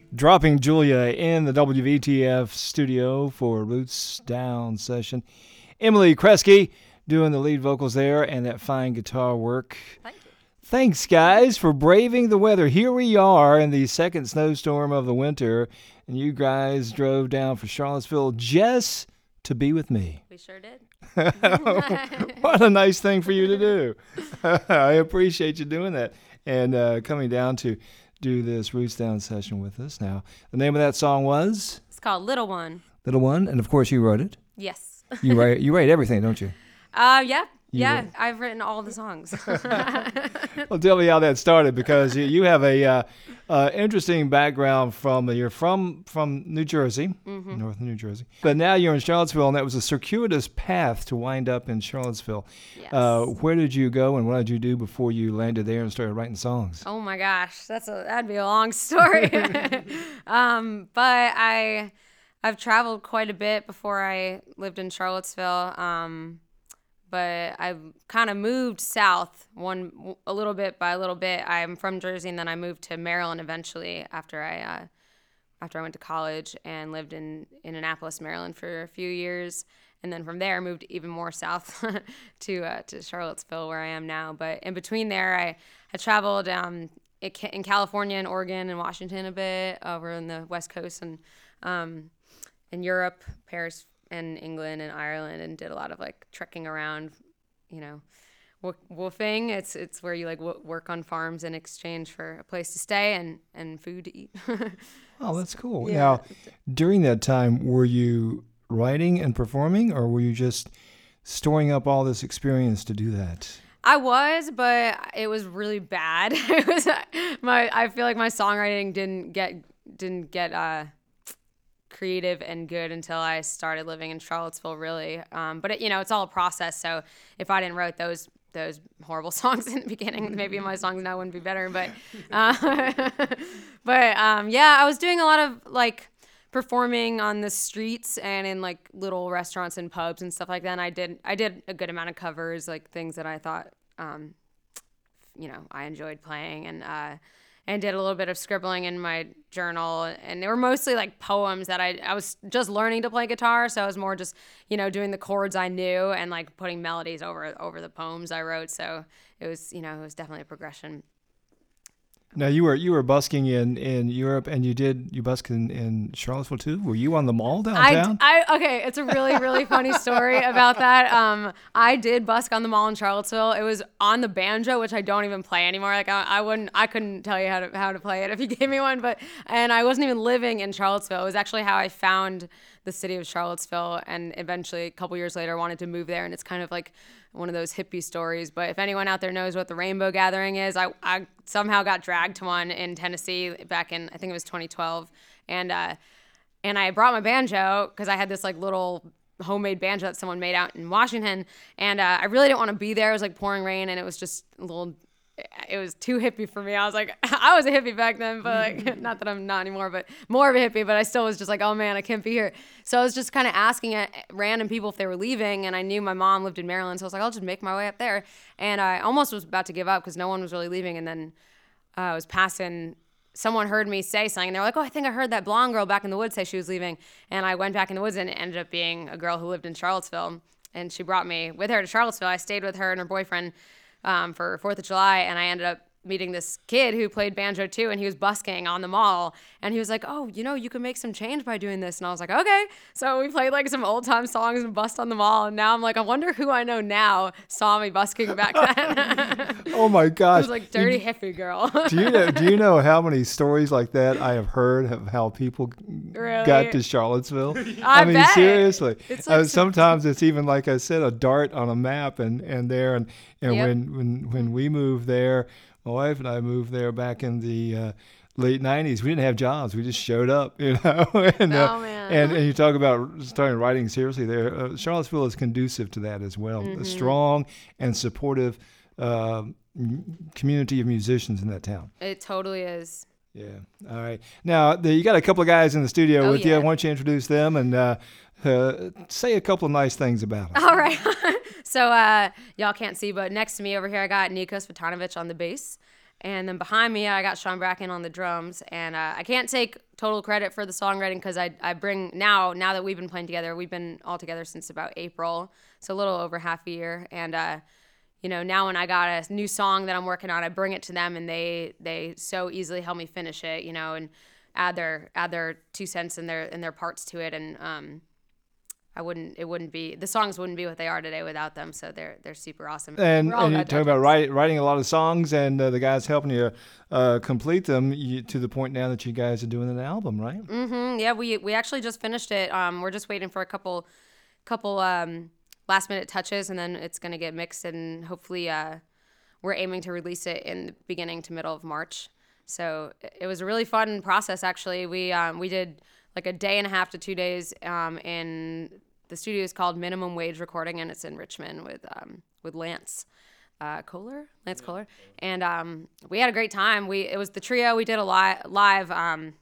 Dropping Julia in the WVTF studio for Roots Down session. Emily Kresge doing the lead vocals there and that fine guitar work. Thank you. Thanks, guys, for braving the weather. Here we are in the second snowstorm of the winter, and you guys drove down for Charlottesville just to be with me. We sure did. What a nice thing for you to do. I appreciate you doing that and coming down to do this Roots Down session with us. Now, the name of that song was? It's called Little One. Little One, and of course you wrote it. Yes. You write everything, don't you? Yeah. I've written all the songs. Well, tell me how that started, because you have a interesting background you're from New Jersey, North New Jersey, but now you're in Charlottesville, and that was a circuitous path to wind up in Charlottesville. Yes. Where did you go, and what did you do before you landed there and started writing songs? Oh my gosh, that'd be a long story. But I've traveled quite a bit before I lived in Charlottesville. But I kind of moved south a little bit by a little bit. I'm from Jersey, and then I moved to Maryland eventually after I went to college and lived in Annapolis, Maryland for a few years. And then from there, I moved even more south to Charlottesville, where I am now. But in between there, I traveled in California and Oregon and Washington a bit, over in the West Coast, and in Europe, Paris, and England and Ireland, and did a lot of like trekking around, woofing. It's where you like work on farms in exchange for a place to stay and food to eat. Oh, that's cool. Yeah. Now, during that time, were you writing and performing, or were you just storing up all this experience to do that? I was, but it was really bad. I feel like my songwriting didn't get creative and good until I started living in Charlottesville, really. But it's all a process. So if I didn't write those horrible songs in the beginning, maybe my songs now wouldn't be better. But I was doing a lot of like performing on the streets and in like little restaurants and pubs and stuff like that. And I did a good amount of covers, like things that I thought I enjoyed playing, and did a little bit of scribbling in my journal, and they were mostly like poems that I was just learning to play guitar, so I was more just doing the chords I knew and like putting melodies over the poems I wrote. So it was definitely a progression. Now, you were busking in Europe, and you busked in Charlottesville too. Were you on the mall downtown? Okay, it's a really, really funny story about that. I did busk on the mall in Charlottesville. It was on the banjo, which I don't even play anymore. Like I couldn't tell you how to play it if you gave me one. And I wasn't even living in Charlottesville. It was actually how I found the city of Charlottesville, and eventually a couple years later wanted to move there. And it's kind of like one of those hippie stories, but if anyone out there knows what the Rainbow Gathering is, I somehow got dragged to one in Tennessee back in, I think it was 2012, and I brought my banjo because I had this like little homemade banjo that someone made out in Washington, and I really didn't want to be there. It was like pouring rain, and it was just it was too hippie for me. I was like, I was a hippie back then, but like, not that I'm not anymore, but more of a hippie, but I still was just like, oh man, I can't be here. So I was just kind of asking random people if they were leaving, and I knew my mom lived in Maryland, so I was like, I'll just make my way up there. And I almost was about to give up because no one was really leaving, and then I was passing, someone heard me say something, and they were like, oh, I think I heard that blonde girl back in the woods say she was leaving. And I went back in the woods, and it ended up being a girl who lived in Charlottesville, and she brought me with her to Charlottesville. I stayed with her and her boyfriend for 4th of July, and I ended up meeting this kid who played banjo too, and he was busking on the mall, and he was like, oh, you can make some change by doing this. And I was like, okay. So we played like some old time songs and busked on the mall, and now I'm like, I wonder who I know now saw me busking back then. Oh my gosh. It was like dirty hippie girl. Do you know how many stories like that I have heard of how people Really? got to Charlottesville? I mean, bet. seriously. It's like sometimes it's even, like I said, a dart on a map and Yep. when we moved there, my wife and I moved there back in the late 90s. We didn't have jobs. We just showed up, and, Oh, man. and you talk about starting writing seriously there. Charlottesville is conducive to that as well. A strong and supportive community of musicians in that town. It totally is. Yeah. All right. Now, you got a couple of guys in the studio with you. Yeah. Why don't you introduce them and say a couple of nice things about them? All right. So y'all can't see, but next to me over here, I got Nikos Vitanovich on the bass, And then behind me, I got Sean Bracken on the drums. And I can't take total credit for the songwriting because I bring now that we've been playing together, we've been all together since about April, so a little over half a year. And now when I got a new song that I'm working on, I bring it to them, and they so easily help me finish it, and add their 2 cents in their parts to it. And the songs wouldn't be what they are today without them. So they're super awesome. And you talk about writing a lot of songs, and the guys helping you complete them to the point now that you guys are doing an album, right? Mm-hmm. Yeah, we actually just finished it. We're just waiting for a couple last minute touches, and then it's going to get mixed, and hopefully we're aiming to release it in the beginning to middle of March. So it was a really fun process, actually. We did like a day and a half to 2 days in the studio is called Minimum Wage Recording, and it's in Richmond with Lance Kohler. And we had a great time. It was the trio. We did a live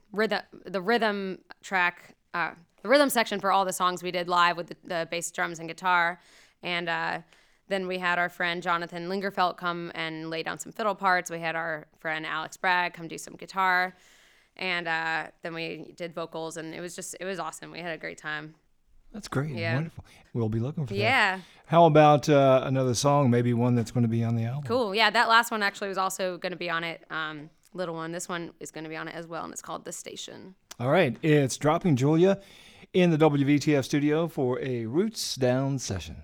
rhythm track, the rhythm section for all the songs we did live with the bass, drums, and guitar. And then we had our friend Jonathan Lingerfeld come and lay down some fiddle parts. We had our friend Alex Bragg come do some guitar. And then we did vocals, and it was awesome. We had a great time. That's great. Yeah. Wonderful. We'll be looking for that. Yeah. How about another song, maybe one that's going to be on the album? Cool. Yeah, that last one actually was also going to be on it. Little one. This one is going to be on it as well, and it's called The Station. All right. It's Dropping Julia in the WVTF studio for a Roots Down session.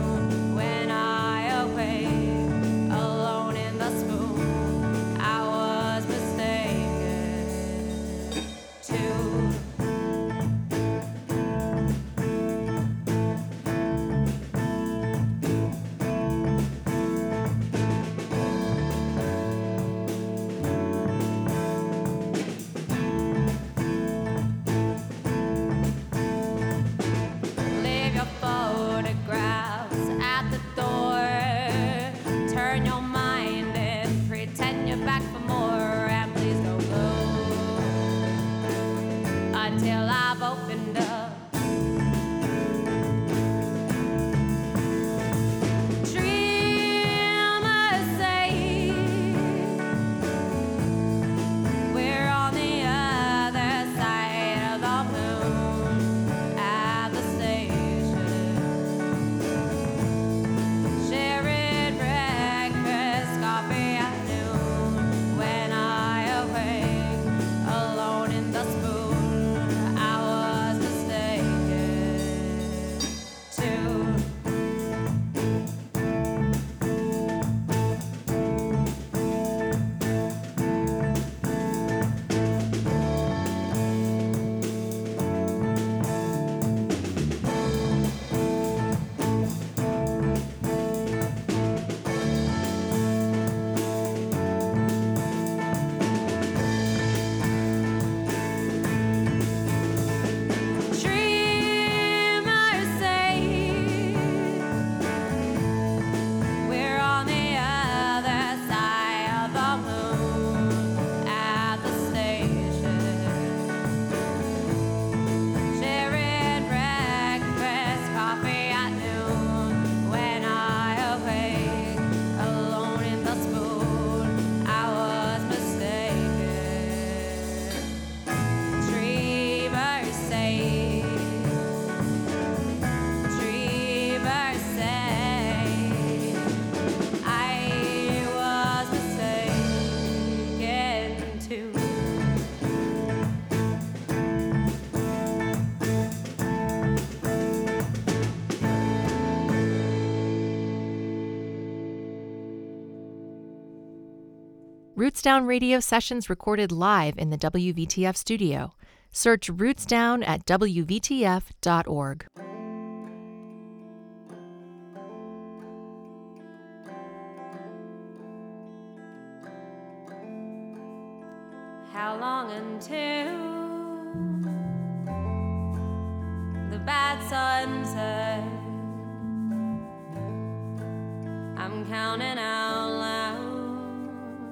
When I awake alone in the spoon, I was Roots Down radio sessions recorded live in the WVTF studio. Search Roots Down at WVTF.org. How long until the bad sun sets? I'm counting out loud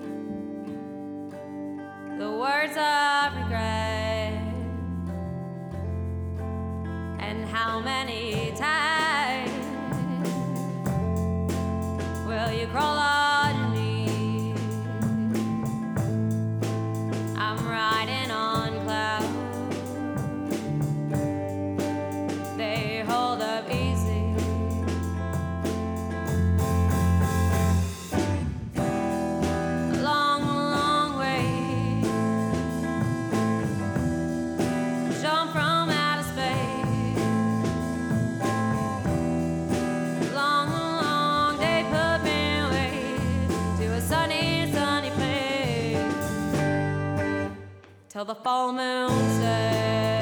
the words of regret, and how many times will you crawl on your knees? I'm riding on clouds, they hold up easy. A long, long way, jump from outer space. Long, long day put me away to a sunny, sunny place, till the full moon sets.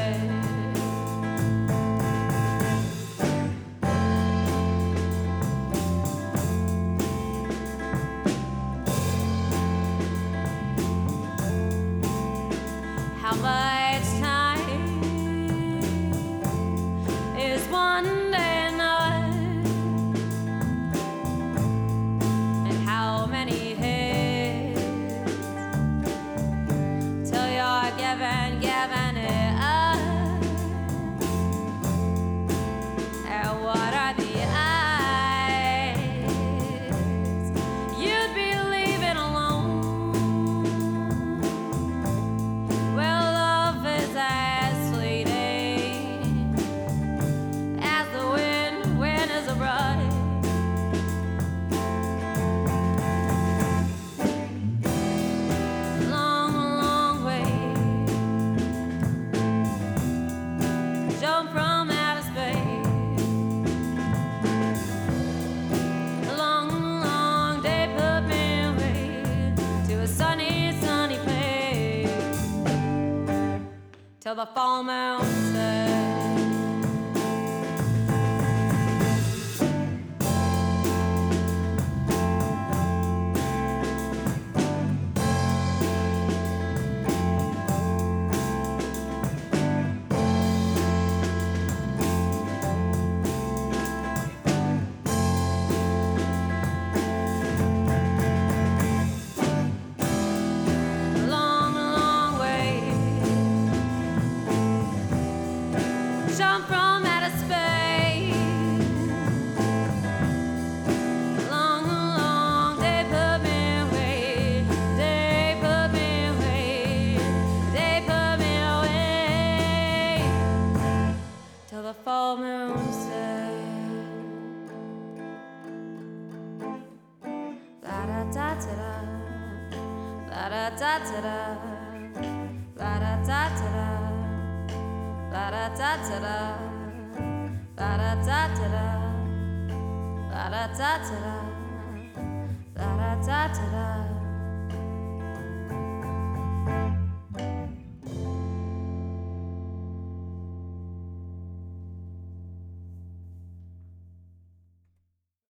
How much time is one day night, and how many hits till you're giving it up? And what are the odds you'd be leaving alone? Well, love is as fleeting as the wind when it's abroad. Long, long way, jump from outer space. A long, long day put me away to a sunny, sunny place, till the full moon sets. A long, long way, jump from outer space. Long, long day put me away, day put me away, day put me away, till the full moon sets. La da da da da, la da da da da, la da da da da. La da da da da, la da da da da, la da da da da, la da da da da.